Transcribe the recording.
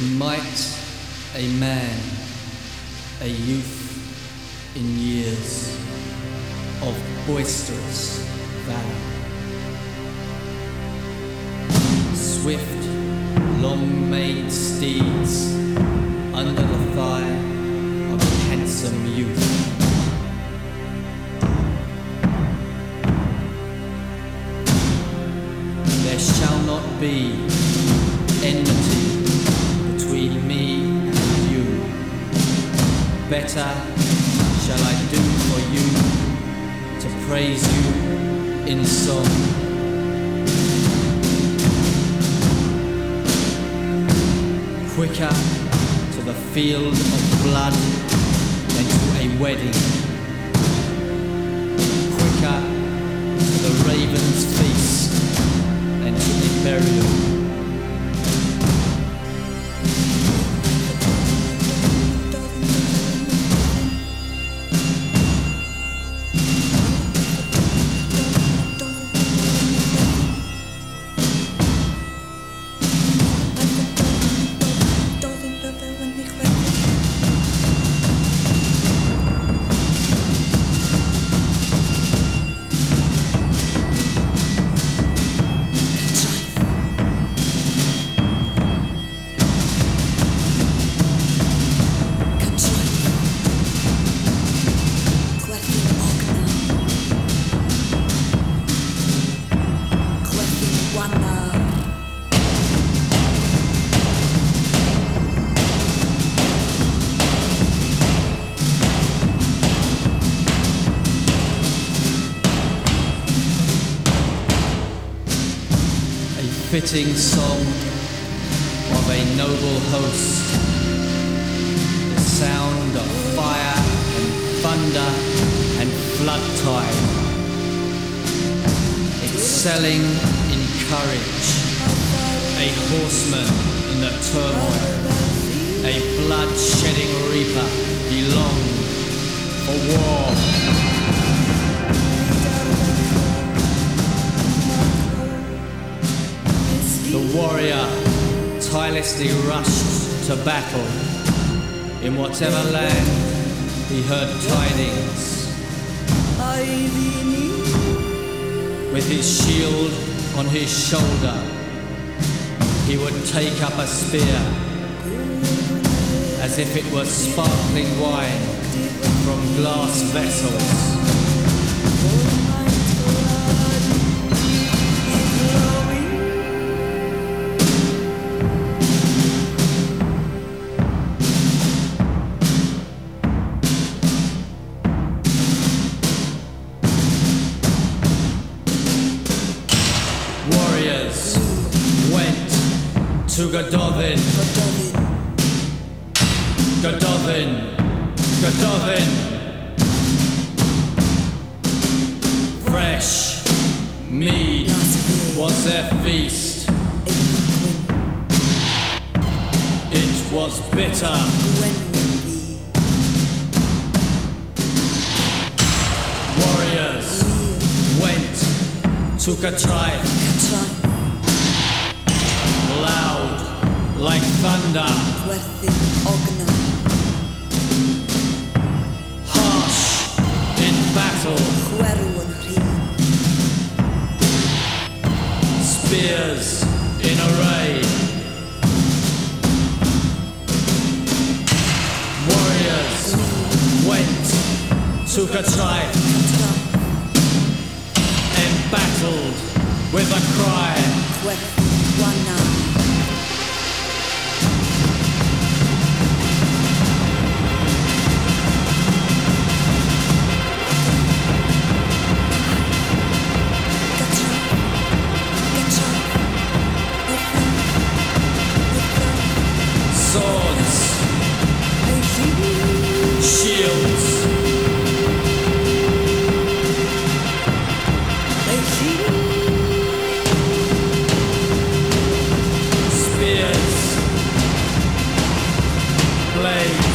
might a man, a youth in years of boisterous valor. Swift, long-maned steeds under the thigh of a handsome youth. There shall not be enmity between me and you. Better shall I do for you to praise you in song. Quicker to the field of blood than to a wedding. Quicker to the raven's feast than to a burial. Fitting song of a noble host, the sound of fire and thunder and flood tide, excelling in courage, a horseman in the turmoil, a blood-shedding reaper belonged for war. The warrior tirelessly rushed to battle. In whatever land he heard tidings. With his shield on his shoulder, he would take up a spear as if it were sparkling wine from glass vessels. To Godovin, Godovin, Godovin. Fresh mead was their feast. It was bitter. Warriors went to Katrite. Loud like thunder, harsh in battle, spears in array. Warriors went to Katrite, embattled with a cry. Swords, shields, spears, blades.